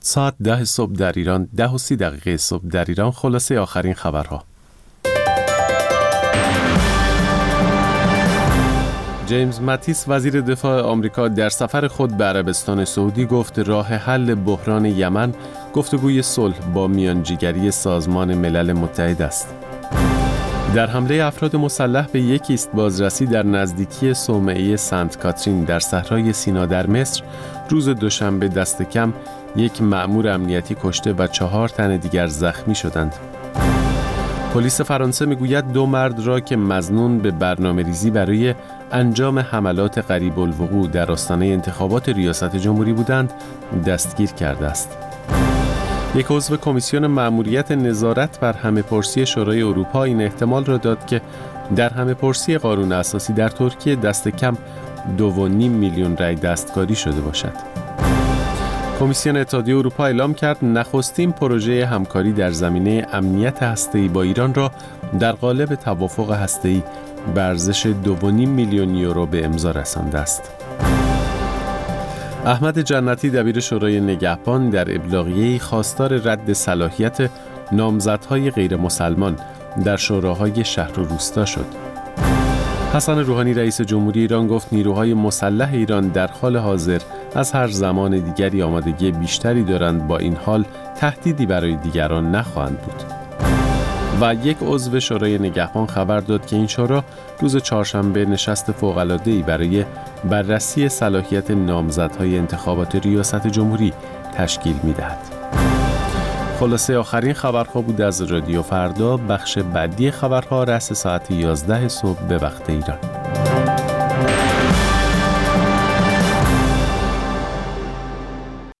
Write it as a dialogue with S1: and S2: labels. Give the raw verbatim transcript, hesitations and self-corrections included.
S1: ساعت ده صبح در ایران، ده و سی دقیقه صبح در ایران. خلاصه آخرین خبرها. جیمز ماتیس وزیر دفاع آمریکا در سفر خود به عربستان سعودی گفت راه حل بحران یمن گفتگوی صلح با میانجیگری سازمان ملل متحد است. در حمله افراد مسلح به یک ایست بازرسی در نزدیکی صومعه سنت کاترین در صحرای سینا در مصر روز دوشنبه دست کم یک مأمور امنیتی کشته و چهار تن دیگر زخمی شدند. پلیس فرانسه میگوید دو مرد را که مظنون به برنامه‌ریزی برای انجام حملات قریب الوقوع در آستانه انتخابات ریاست جمهوری بودند دستگیر کرده است. یک عضو کمیسیون مأموریت نظارت بر همه‌پرسی شورای اروپا این احتمال را داد که در همه‌پرسی قانون اساسی در ترکیه دست کم دو و نیم میلیون رای دستکاری شده باشد. کمیسیون اتحادیه اروپا اعلام کرد نخستین پروژه همکاری در زمینه امنیت هسته‌ای با ایران را در قالب توافق هسته‌ای به ارزش دو و نیم میلیون یورو به امضا رسانده است. احمد جنتی دبیر شورای نگهبان در ابلاغیه‌ای خواستار رد صلاحیت نامزدهای غیر مسلمان در شوراهای شهر و روستا شد. حسن روحانی رئیس جمهوری ایران گفت نیروهای مسلح ایران در حال حاضر از هر زمان دیگری آمادگی بیشتری دارند، با این حال تهدیدی برای دیگران نخواهند بود. و یک عضو شورای نگهبان خبر داد که این شورا روز چهارشنبه نشست فوق‌العاده‌ای برای بررسی صلاحیت نامزدهای انتخابات ریاست جمهوری تشکیل می‌دهد. خلاصه آخرین خبرها بود از رادیو فردا. بخش بعدی خبرها رأس ساعت یازده صبح به وقت ایران.